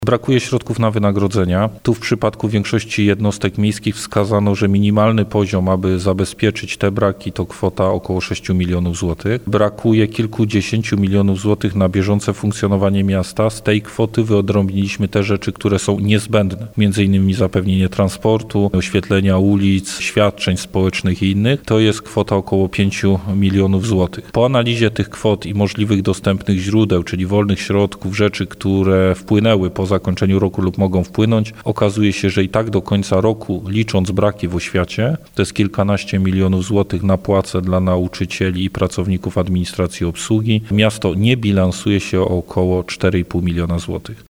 Brakuje środków na wynagrodzenia. Tu w przypadku większości jednostek miejskich wskazano, że minimalny poziom, aby zabezpieczyć te braki, to kwota około 6 milionów złotych. Brakuje kilkudziesięciu milionów złotych na bieżące funkcjonowanie miasta. Z tej kwoty wyodrębniliśmy te rzeczy, które są niezbędne. Między innymi zapewnienie transportu, oświetlenia ulic, świadczeń społecznych i innych. To jest kwota około 5 milionów złotych. Po analizie tych kwot i możliwych dostępnych źródeł, czyli wolnych środków, rzeczy, które wpłynęły po zakończeniu roku lub mogą wpłynąć, okazuje się, że i tak do końca roku, licząc braki w oświacie, to jest kilkanaście milionów złotych na płace dla nauczycieli i pracowników administracji i obsługi. Miasto nie bilansuje się o około 4,5 miliona złotych.